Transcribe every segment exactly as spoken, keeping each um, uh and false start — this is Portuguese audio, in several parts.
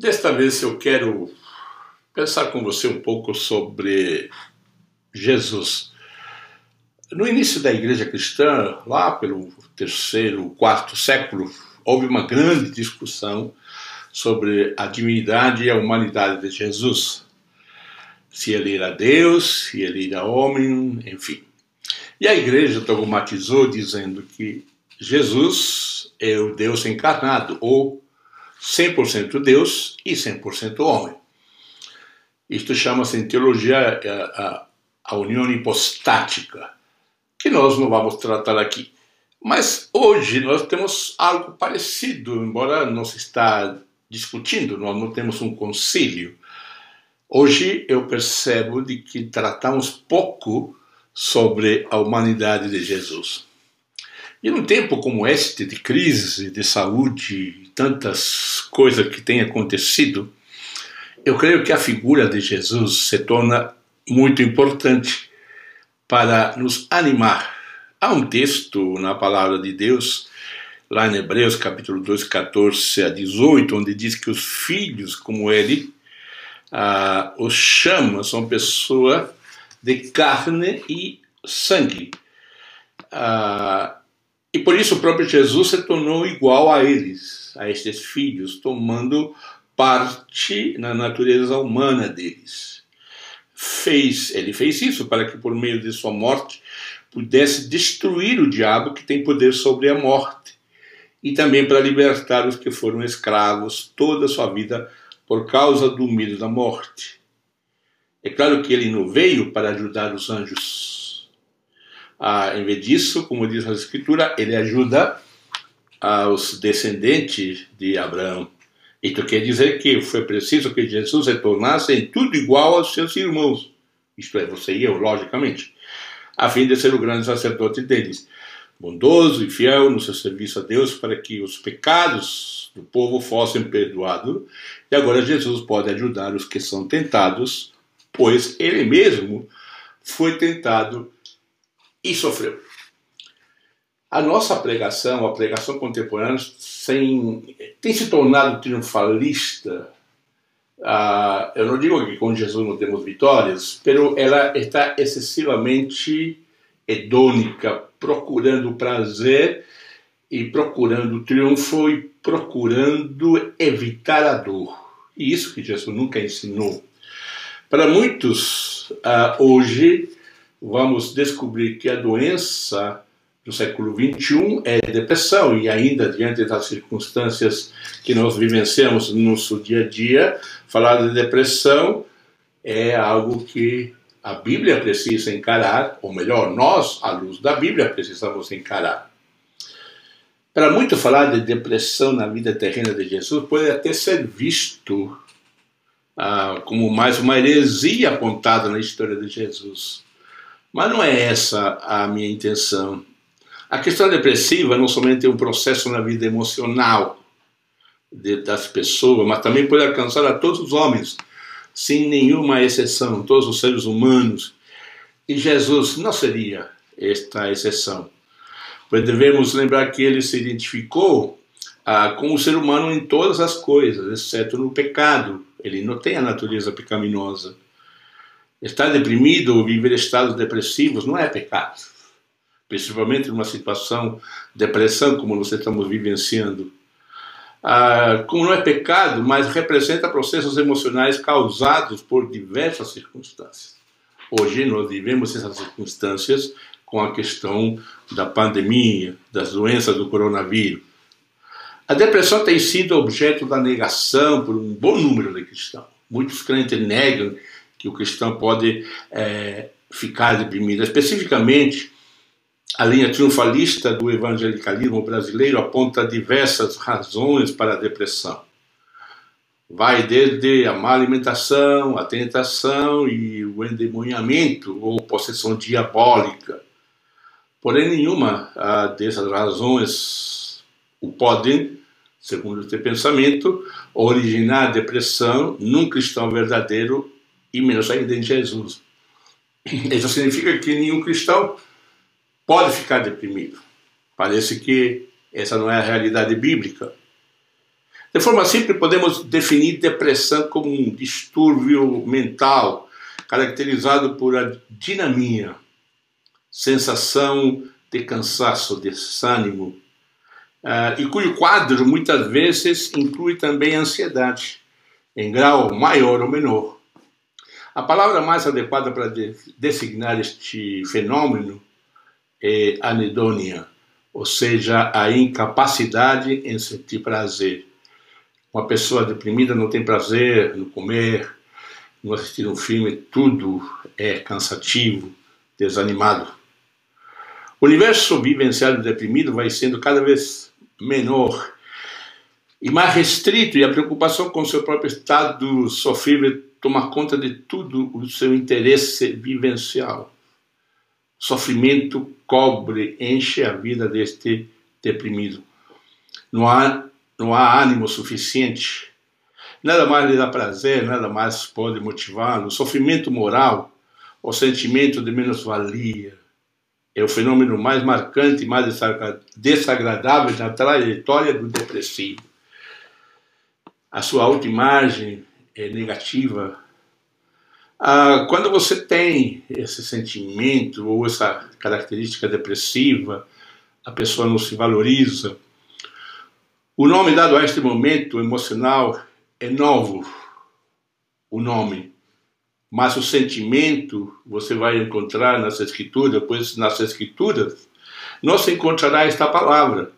Desta vez eu quero pensar com você um pouco sobre Jesus. No início da igreja cristã, lá pelo terceiro, quarto século, houve uma grande discussão sobre a divindade e a humanidade de Jesus. Se ele era Deus, se ele era homem, enfim. E a igreja dogmatizou dizendo que Jesus é o Deus encarnado, ou cem por cento Deus e cem por cento homem. Isto chama-se em teologia a, a, a união hipostática, que nós não vamos tratar aqui. Mas hoje nós temos algo parecido, embora não se está discutindo, nós não temos um concílio. Hoje eu percebo de que tratamos pouco sobre a humanidade de Jesus. E num tempo como este, de crise, de saúde, tantas coisas que têm acontecido, eu creio que a figura de Jesus se torna muito importante para nos animar. Há um texto na palavra de Deus, lá em Hebreus capítulo dois, catorze a dezoito, onde diz que os filhos como ele, ah, os chama, são pessoas de carne e sangue. Ah, e por isso o próprio Jesus se tornou igual a eles, a estes filhos, tomando parte na natureza humana deles. Fez, ele fez isso para que por meio de sua morte pudesse destruir o diabo que tem poder sobre a morte, e também para libertar os que foram escravos toda a sua vida por causa do medo da morte. É claro que ele não veio para ajudar os anjos. Ah, em vez disso, como diz a Escritura, ele ajuda os descendentes de Abraão. Isto quer dizer que foi preciso que Jesus se tornasse em tudo igual aos seus irmãos, isto é, você e eu, logicamente, a fim de ser o grande sacerdote deles, bondoso e fiel no seu serviço a Deus para que os pecados do povo fossem perdoados. E agora Jesus pode ajudar os que são tentados, pois ele mesmo foi tentado e sofreu. A nossa pregação, a pregação contemporânea, sem, tem se tornado triunfalista. Ah, eu não digo que com Jesus não temos vitórias, mas ela está excessivamente hedônica, procurando prazer e procurando triunfo e procurando evitar a dor. E isso que Jesus nunca ensinou. Para muitos, ah, hoje, vamos descobrir que a doença do século vinte e um é depressão, e ainda diante das circunstâncias que nós vivenciamos no nosso dia a dia, falar de depressão é algo que a Bíblia precisa encarar, ou melhor, nós, à luz da Bíblia, precisamos encarar. Para muito falar de depressão na vida terrena de Jesus pode até ser visto ah, como mais uma heresia apontada na história de Jesus. Mas não é essa a minha intenção. A questão depressiva não somente é um processo na vida emocional de, das pessoas, mas também pode alcançar a todos os homens, sem nenhuma exceção, todos os seres humanos. E Jesus não seria esta exceção. Pois devemos lembrar que ele se identificou ah, com o ser humano em todas as coisas, exceto no pecado. Ele não tem a natureza pecaminosa. Estar deprimido ou viver estados depressivos não é pecado. Principalmente numa situação de depressão como nós estamos vivenciando. Ah, como não é pecado, mas representa processos emocionais causados por diversas circunstâncias. Hoje nós vivemos essas circunstâncias com a questão da pandemia, das doenças do coronavírus. A depressão tem sido objeto da negação por um bom número de cristãos. Muitos crentes negam que o cristão pode é, ficar deprimido. Especificamente, a linha triunfalista do evangelicalismo brasileiro aponta diversas razões para a depressão. Vai desde a má alimentação, a tentação e o endemoniamento ou possessão diabólica. Porém, nenhuma dessas razões o podem, segundo este pensamento, originar depressão num cristão verdadeiro e menos ainda em Jesus. Isso significa que nenhum cristão pode ficar deprimido. Parece que essa não é a realidade bíblica. De forma simples, podemos definir depressão como um distúrbio mental caracterizado por a dinamia, sensação de cansaço, desânimo, uh, e cujo quadro muitas vezes inclui também ansiedade, em grau maior ou menor. A palavra mais adequada para de designar este fenômeno é anedônia, ou seja, a incapacidade em sentir prazer. Uma pessoa deprimida não tem prazer no comer, no assistir um filme, tudo é cansativo, desanimado. O universo vivencial do deprimido vai sendo cada vez menor e mais restrito, e a preocupação com o seu próprio estado sofrível toma conta de tudo o seu interesse vivencial. Sofrimento cobre, enche a vida deste deprimido. Não há, não há ânimo suficiente. Nada mais lhe dá prazer, nada mais pode motivá-lo. O sofrimento moral, o sentimento de menos-valia, é o fenômeno mais marcante e mais desagradável na trajetória do depressivo. A sua autoimagem é negativa. Ah, quando você tem esse sentimento ou essa característica depressiva, a pessoa não se valoriza. O nome dado a este momento emocional é novo, o nome. Mas o sentimento você vai encontrar nas Escrituras, pois nas Escrituras não se encontrará esta palavra,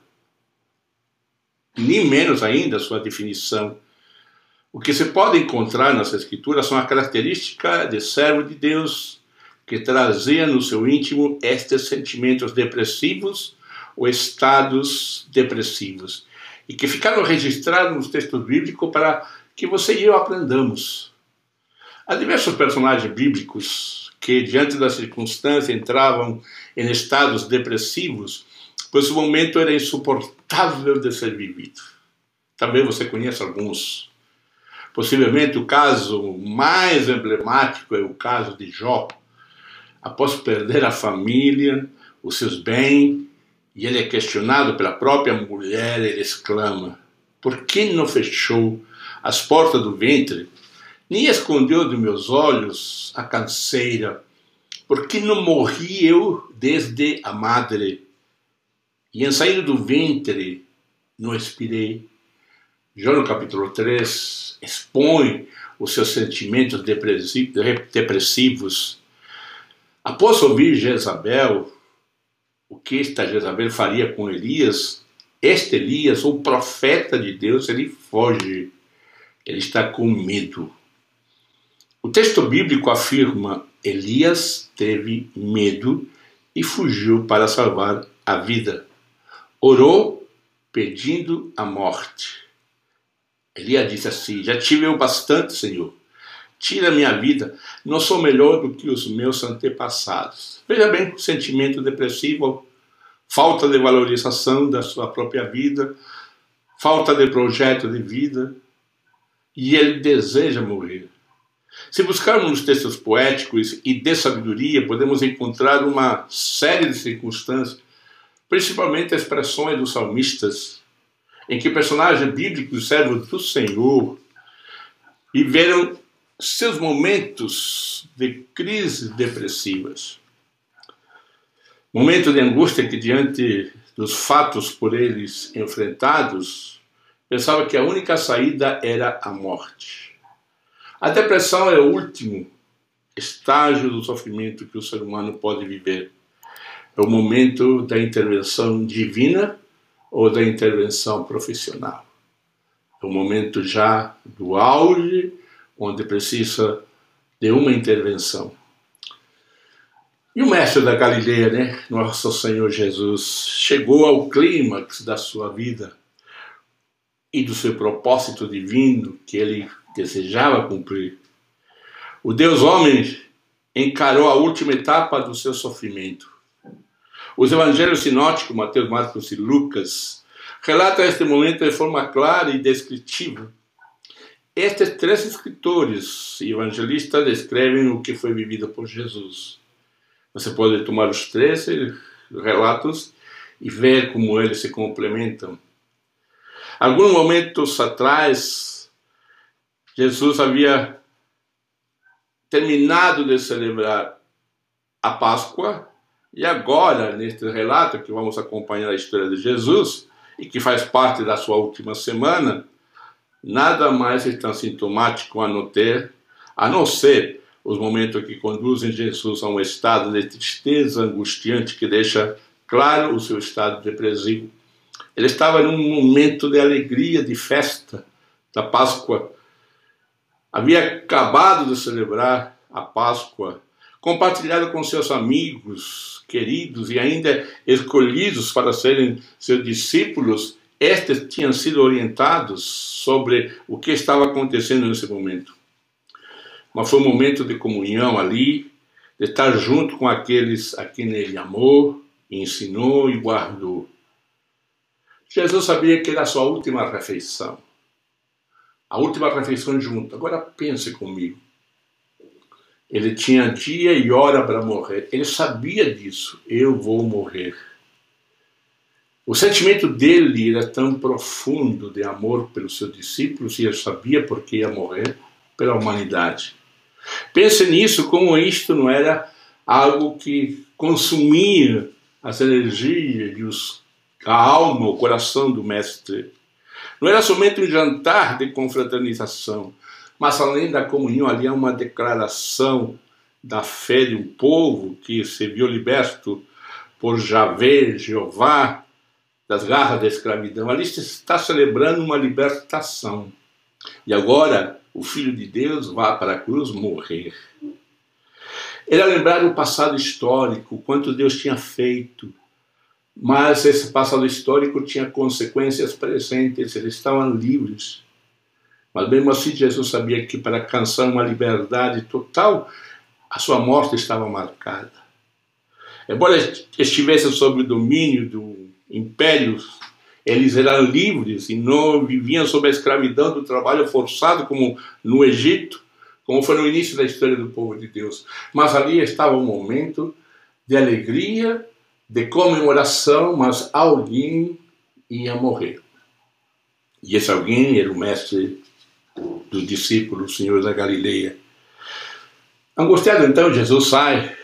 nem menos ainda a sua definição. O que se pode encontrar nas Escrituras são as características de servo de Deus que trazia no seu íntimo estes sentimentos depressivos ou estados depressivos e que ficaram registrados nos textos bíblicos para que você e eu aprendamos. Há diversos personagens bíblicos que, diante das circunstâncias, entravam em estados depressivos, pois o momento era insuportável de ser vivido. Também você conhece alguns. Possivelmente o caso mais emblemático é o caso de Jó. Após perder a família, os seus bens, e ele é questionado pela própria mulher, ele exclama: por que não fechou as portas do ventre, nem escondeu de meus olhos a canseira? Por que não morri eu desde a madre, e em saindo do ventre não expirei? Jó, no capítulo três, expõe os seus sentimentos depressivos. Após ouvir Jezabel, o que esta Jezabel faria com Elias, este Elias, o profeta de Deus, ele foge, ele está com medo. O texto bíblico afirma: Elias teve medo e fugiu para salvar a vida. Orou pedindo a morte. Elias disse assim: já tive eu bastante, Senhor. Tira minha vida, não sou melhor do que os meus antepassados. Veja bem, sentimento depressivo, falta de valorização da sua própria vida, falta de projeto de vida, e ele deseja morrer. Se buscarmos nos textos poéticos e de sabedoria, podemos encontrar uma série de circunstâncias, principalmente expressões dos salmistas, em que personagens bíblicos, servos do Senhor, viveram seus momentos de crises depressivas. Momento de angústia que, diante dos fatos por eles enfrentados, pensava que a única saída era a morte. A depressão é o último estágio do sofrimento que o ser humano pode viver. É o momento da intervenção divina ou da intervenção profissional. É o momento já do auge, onde precisa de uma intervenção. E o mestre da Galileia, né, nosso Senhor Jesus, chegou ao clímax da sua vida e do seu propósito divino que ele desejava cumprir. O Deus homem encarou a última etapa do seu sofrimento. Os evangelhos sinóticos, Mateus, Marcos e Lucas, relatam este momento de forma clara e descritiva. Estes três escritores e evangelistas descrevem o que foi vivido por Jesus. Você pode tomar os três relatos e ver como eles se complementam. Alguns momentos atrás, Jesus havia terminado de celebrar a Páscoa, e agora, neste relato que vamos acompanhar a história de Jesus, e que faz parte da sua última semana, nada mais é tão sintomático a não ter, a não ser os momentos que conduzem Jesus a um estado de tristeza angustiante que deixa claro o seu estado depressivo. Ele estava num momento de alegria, de festa da Páscoa. Havia acabado de celebrar a Páscoa, compartilhado com seus amigos queridos e ainda escolhidos para serem seus discípulos. Estes tinham sido orientados sobre o que estava acontecendo nesse momento. Mas foi um momento de comunhão ali, de estar junto com aqueles a quem ele amou, ensinou e guardou. Jesus sabia que era a sua última refeição. A última refeição junto. Agora pense comigo. Ele tinha dia e hora para morrer. Ele sabia disso. Eu vou morrer. O sentimento dele era tão profundo de amor pelos seus discípulos e ele sabia porque ia morrer pela humanidade. Pense nisso, como isto não era algo que consumia as energias e os, a alma, o coração do mestre. Não era somente um jantar de confraternização, mas além da comunhão ali há uma declaração da fé de um povo que se viu liberto por Javé, Jeová, das garras da escravidão. Ali se está celebrando uma libertação. E agora o Filho de Deus vai para a cruz morrer. Era lembrar o passado histórico, quanto Deus tinha feito. Mas esse passado histórico tinha consequências presentes, eles estavam livres. Mas mesmo assim Jesus sabia que para alcançar uma liberdade total, a sua morte estava marcada. Embora estivessem sob o domínio do império, eles eram livres e não viviam sob a escravidão do trabalho forçado como no Egito, como foi no início da história do povo de Deus. Mas ali estava um momento de alegria, de comemoração, mas alguém ia morrer. E esse alguém era o mestre dos discípulos, o Senhor da Galileia. Angustiado então, Jesus sai,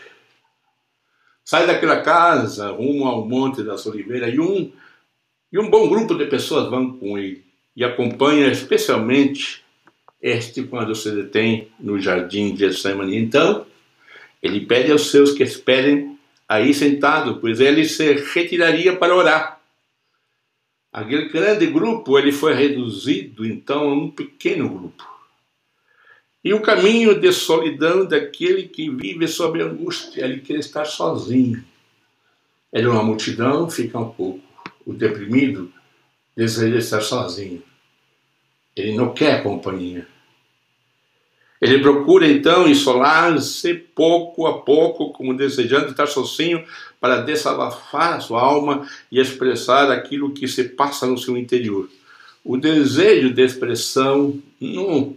sai daquela casa, rumo ao Monte das Oliveiras, e um, e um bom grupo de pessoas vão com ele, e acompanha especialmente este quando se detém no jardim de Getsemane. Então, ele pede aos seus que esperem aí sentado, pois ele se retiraria para orar. Aquele grande grupo, ele foi reduzido então a um pequeno grupo. E o caminho de solidão daquele que vive sob angústia, ele quer estar sozinho. Ele é uma multidão, fica um pouco. O deprimido deseja estar sozinho. Ele não quer companhia. Ele procura então isolar-se pouco a pouco, como desejando estar sozinho, para desabafar a sua alma e expressar aquilo que se passa no seu interior. O desejo de expressão, não,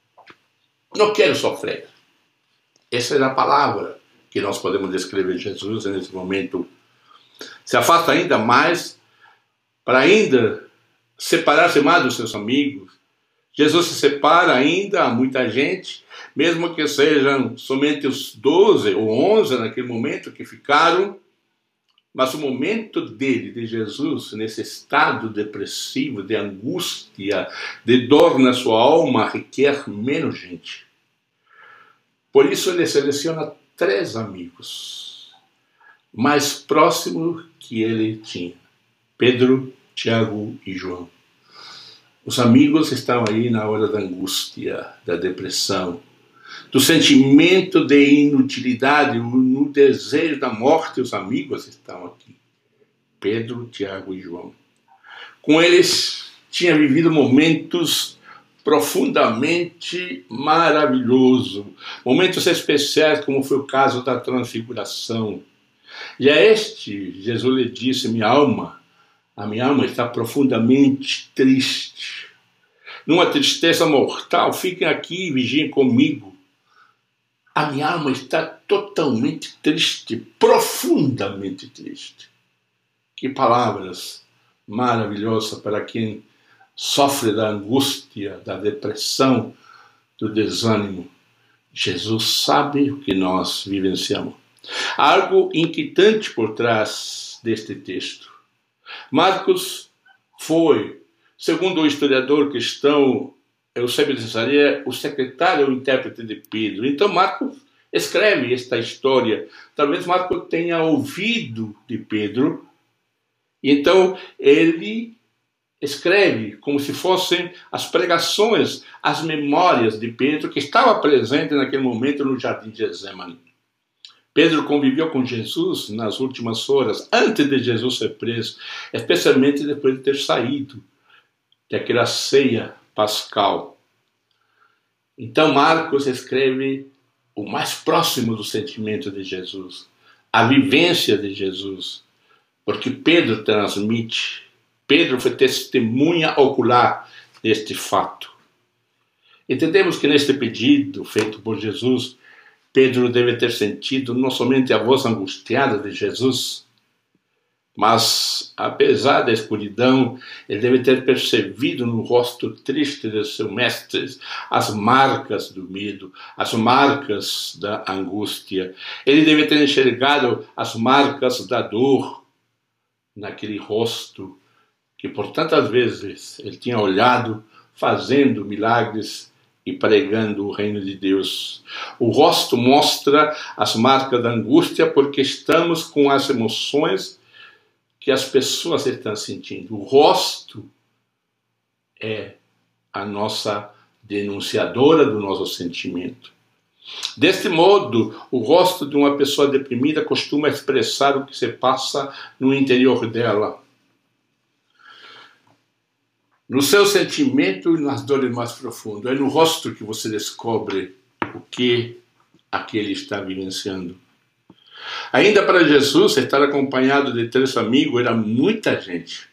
não quero sofrer. Essa é a palavra que nós podemos descrever Jesus nesse momento. Se afasta ainda mais, para ainda separar-se mais dos seus amigos. Jesus se separa ainda a muita gente, mesmo que sejam somente os doze ou onze naquele momento que ficaram, mas o momento dele, de Jesus, nesse estado depressivo, de angústia, de dor na sua alma, requer menos gente. Por isso ele seleciona três amigos mais próximos que ele tinha: Pedro, Tiago e João. Os amigos estão aí na hora da angústia, da depressão, do sentimento de inutilidade, no desejo da morte. Os amigos estão aqui. Pedro, Tiago e João. Com eles tinha vivido momentos profundamente maravilhosos, momentos especiais, como foi o caso da transfiguração. E a este, Jesus lhe disse: minha alma, a minha alma está profundamente triste, numa tristeza mortal. Fiquem aqui e vigiem comigo. A minha alma está totalmente triste, profundamente triste. Que palavras maravilhosas para quem sofre da angústia, da depressão, do desânimo. Jesus sabe o que nós vivenciamos. Há algo inquietante por trás deste texto. Marcos foi, segundo o historiador cristão Eusébio de Cesareia, o secretário ou intérprete de Pedro. Então Marcos escreve esta história. Talvez Marcos tenha ouvido de Pedro. Então ele escreve como se fossem as pregações, as memórias de Pedro, que estava presente naquele momento no jardim de Getsemane. Pedro conviveu com Jesus nas últimas horas, antes de Jesus ser preso, especialmente depois de ter saído daquela ceia pascal. Então Marcos escreve o mais próximo do sentimento de Jesus, a vivência de Jesus, porque Pedro transmite, Pedro foi testemunha ocular deste fato. Entendemos que neste pedido feito por Jesus, Pedro deve ter sentido não somente a voz angustiada de Jesus, mas, apesar da escuridão, ele deve ter percebido no rosto triste de seu mestre as marcas do medo, as marcas da angústia. Ele deve ter enxergado as marcas da dor naquele rosto que por tantas vezes ele tinha olhado, fazendo milagres e pregando o reino de Deus. O rosto mostra as marcas da angústia porque estamos com as emoções que as pessoas estão sentindo. O rosto é a nossa denunciadora do nosso sentimento. Deste modo, o rosto de uma pessoa deprimida costuma expressar o que se passa no interior dela, no seu sentimento e nas dores mais profundas. É no rosto que você descobre o que aquele está vivenciando. Ainda para Jesus, estar acompanhado de três amigos era muita gente.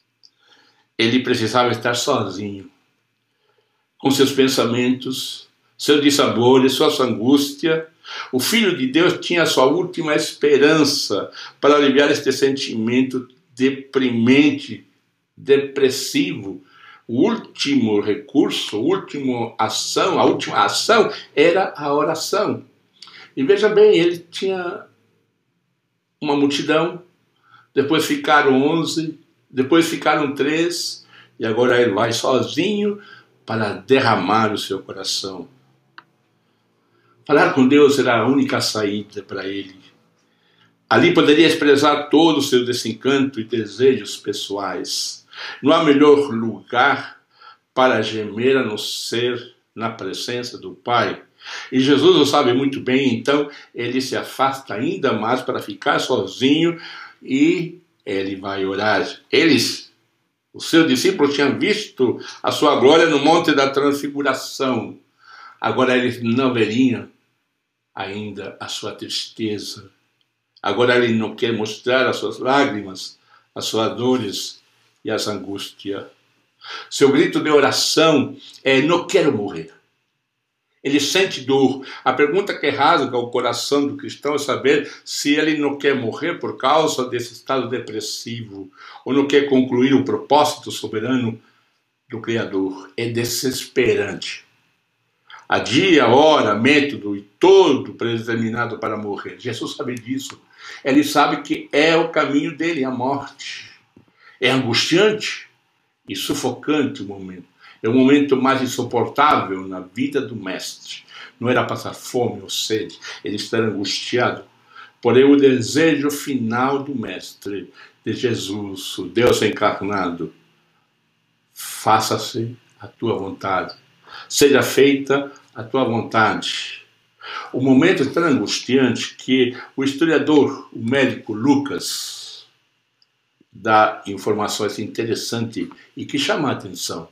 Ele precisava estar sozinho, com seus pensamentos, seus dissabores, suas angústias. O Filho de Deus tinha sua última esperança para aliviar este sentimento deprimente, depressivo. O último recurso, a última ação, a última ação era a oração. E veja bem, ele tinha uma multidão, depois ficaram onze, depois ficaram três, e agora ele vai sozinho para derramar o seu coração. Falar com Deus era a única saída para ele. Ali poderia expressar todo o seu desencanto e desejos pessoais. Não há melhor lugar para gemer a não ser na presença do Pai. E Jesus o sabe muito bem, então ele se afasta ainda mais para ficar sozinho e ele vai orar. Eles, os seus discípulos, tinham visto a sua glória no Monte da Transfiguração. Agora eles não veriam ainda a sua tristeza. Agora ele não quer mostrar as suas lágrimas, as suas dores e as angústias. Seu grito de oração é: não quero morrer. Ele sente dor. A pergunta que rasga o coração do cristão é saber se ele não quer morrer por causa desse estado depressivo ou não quer concluir o propósito soberano do Criador. É desesperante. Há dia, hora, método e todo predeterminado para morrer. Jesus sabe disso. Ele sabe que é o caminho dele, a morte. É angustiante e sufocante o momento. É o momento mais insuportável na vida do mestre. Não era passar fome ou sede, ele estar angustiado. Porém, o desejo final do mestre, de Jesus, o Deus encarnado: faça-se a tua vontade, seja feita a tua vontade. O momento é tão angustiante que o historiador, o médico Lucas, dá informações interessantes e que chamam a atenção.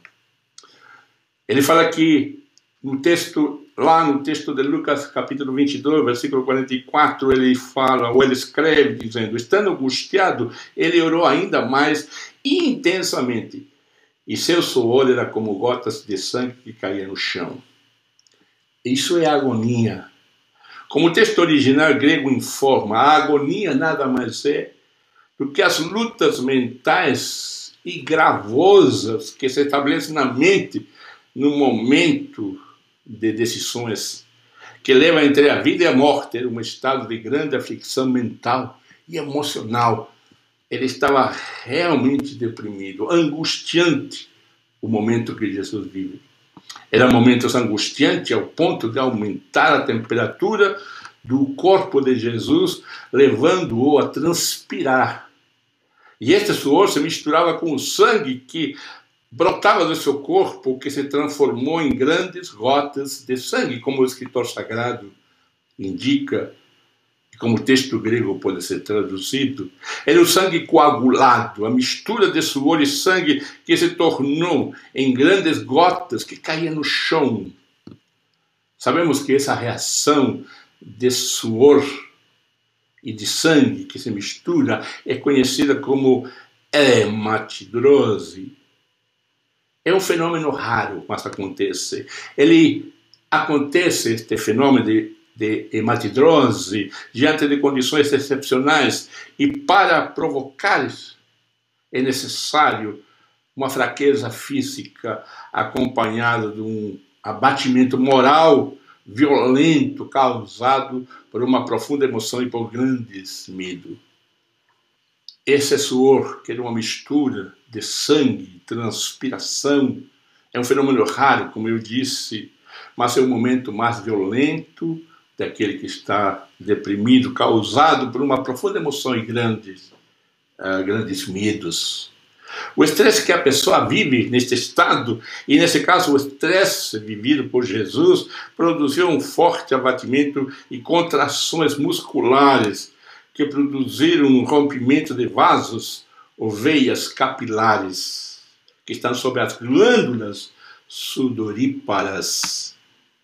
Ele fala que no texto, lá no texto de Lucas, capítulo vinte e dois, versículo quarenta e quatro, ele fala, ou ele escreve, dizendo: estando angustiado, ele orou ainda mais intensamente, e seu suor era como gotas de sangue que caíam no chão. Isso é agonia. Como o texto original grego informa, a agonia nada mais é do que as lutas mentais e gravosas que se estabelecem na mente no momento de decisões que levam entre a vida e a morte. Era um estado de grande aflição mental e emocional. Ele estava realmente deprimido, angustiante o momento que Jesus vive. Eram momentos angustiantes ao ponto de aumentar a temperatura do corpo de Jesus, levando-o a transpirar. E este suor se misturava com o sangue que brotava do seu corpo, que se transformou em grandes gotas de sangue, como o escritor sagrado indica, e como o texto grego pode ser traduzido. Era o sangue coagulado, a mistura de suor e sangue que se tornou em grandes gotas que caíam no chão. Sabemos que essa reação de suor e de sangue que se mistura é conhecida como hematidrose. É um fenômeno raro, mas acontece. Ele acontece, este fenômeno de, de hematidrose, diante de condições excepcionais, e para provocar é necessário uma fraqueza física acompanhada de um abatimento moral violento causado por uma profunda emoção e por grandes medos. Esse suor, que é uma mistura de sangue, transpiração, é um fenômeno raro, como eu disse, mas é o momento mais violento daquele que está deprimido, causado por uma profunda emoção e grandes, uh, grandes medos. O estresse que a pessoa vive neste estado, e nesse caso o estresse vivido por Jesus, produziu um forte abatimento e contrações musculares que produziram um rompimento de vasos ou veias capilares que estão sobre as glândulas sudoríparas.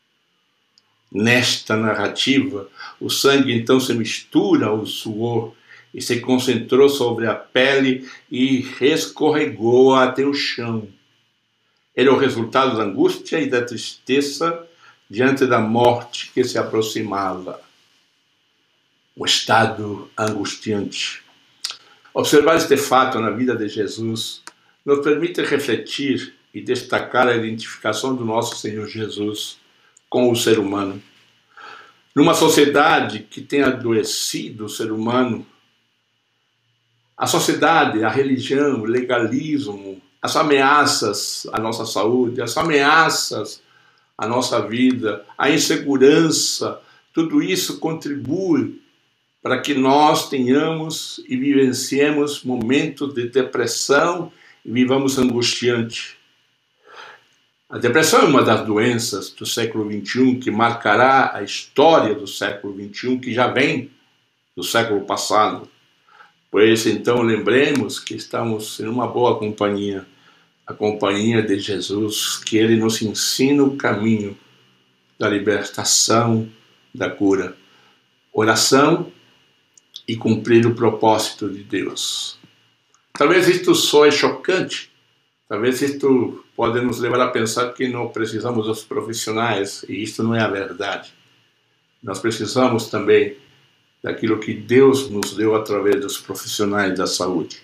Nesta narrativa, o sangue então se mistura ao suor e se concentrou sobre a pele e escorregou até o chão. Era o resultado da angústia e da tristeza diante da morte que se aproximava. O estado angustiante. Observar este fato na vida de Jesus nos permite refletir e destacar a identificação do nosso Senhor Jesus com o ser humano. Numa sociedade que tem adoecido o ser humano, a sociedade, a religião, o legalismo, as ameaças à nossa saúde, as ameaças à nossa vida, a insegurança, tudo isso contribui para que nós tenhamos e vivenciemos momentos de depressão e vivamos angustiante. A depressão é uma das doenças do século vinte e um que marcará a história do século vinte e um, que já vem do século passado. Pois então lembremos que estamos em uma boa companhia, a companhia de Jesus, que Ele nos ensina o caminho da libertação, da cura. Oração e cumprir o propósito de Deus. Talvez isto soe chocante, talvez isto pode nos levar a pensar que não precisamos dos profissionais, e isto não é a verdade. Nós precisamos também daquilo que Deus nos deu através dos profissionais da saúde.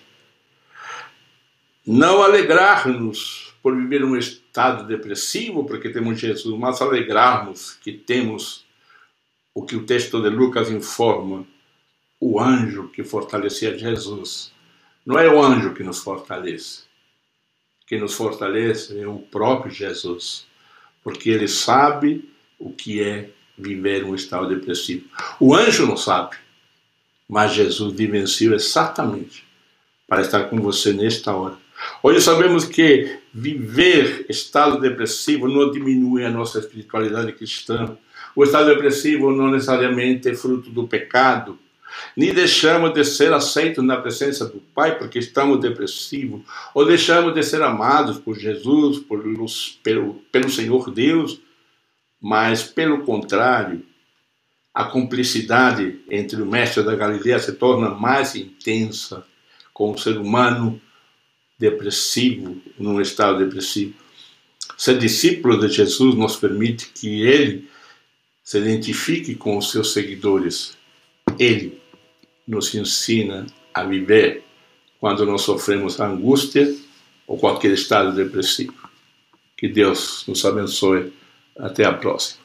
Não alegrar-nos por viver um estado depressivo, porque temos Jesus, mas alegrarmos que temos o que o texto de Lucas informa, o anjo que fortalecia Jesus. Não é o anjo que nos fortalece. Quem nos fortalece é o próprio Jesus, porque ele sabe o que é viver um estado depressivo. O anjo não sabe, mas Jesus vivenciou exatamente para estar com você nesta hora. Hoje sabemos que viver estado depressivo não diminui a nossa espiritualidade cristã. O estado depressivo não necessariamente é fruto do pecado, nem deixamos de ser aceitos na presença do Pai porque estamos depressivos, ou deixamos de ser amados por Jesus, por, pelo, pelo Senhor Deus, mas pelo contrário, a cumplicidade entre o mestre da Galileia se torna mais intensa com o ser humano depressivo, num estado depressivo. Ser discípulo de Jesus nos permite que ele se identifique com os seus seguidores. Ele nos ensina a viver quando não sofremos angústia ou qualquer estado depressivo. Que Deus nos abençoe. Até a próxima.